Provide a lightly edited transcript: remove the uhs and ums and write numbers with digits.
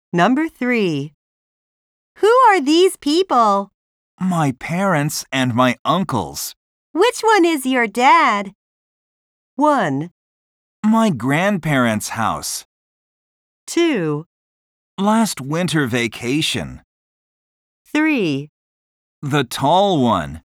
Number 3. Who are these people? My parents and my uncles. Which one is your dad? 1, My grandparents' house. 2, Last winter vacation. 3. The tall one.